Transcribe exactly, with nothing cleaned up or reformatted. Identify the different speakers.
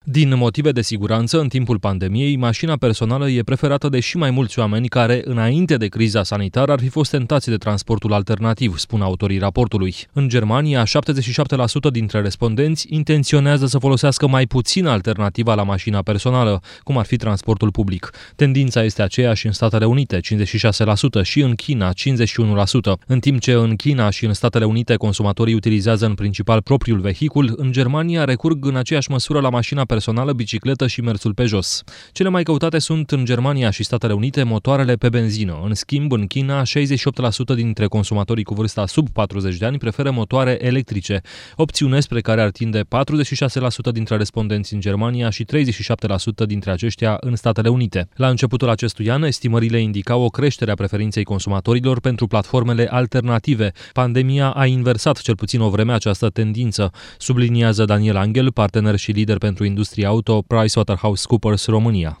Speaker 1: Din motive de siguranță, în timpul pandemiei, mașina personală e preferată de și mai mulți oameni care, înainte de criza sanitară, ar fi fost tentați de transportul alternativ, spun autorii raportului. În Germania, șaptezeci și șapte la sută dintre respondenți intenționează să folosească mai puțin alternativa la mașina personală, cum ar fi transportul public. Tendința este aceeași în Statele Unite, cincizeci și șase la sută, și în China, cincizeci și unu la sută. În timp ce în China și în Statele Unite consumatorii utilizează în principal propriul vehicul, în Germania recurg în aceeași măsură la mașina personală, bicicletă și mersul pe jos. Cele mai căutate sunt în Germania și Statele Unite motoarele pe benzină. În schimb, în China, șaizeci și opt la sută dintre consumatorii cu vârsta sub patruzeci de ani preferă motoare electrice, opțiune spre care ar tinde patruzeci și șase la sută dintre respondenți în Germania și treizeci și șapte la sută dintre aceștia în Statele Unite. La începutul acestui an, estimările indicau o creștere a preferinței consumatorilor pentru platformele alternative. Pandemia a inversat cel puțin o vreme această tendință, subliniază Daniel Angel, partener și lider pentru industria auto, PricewaterhouseCoopers România.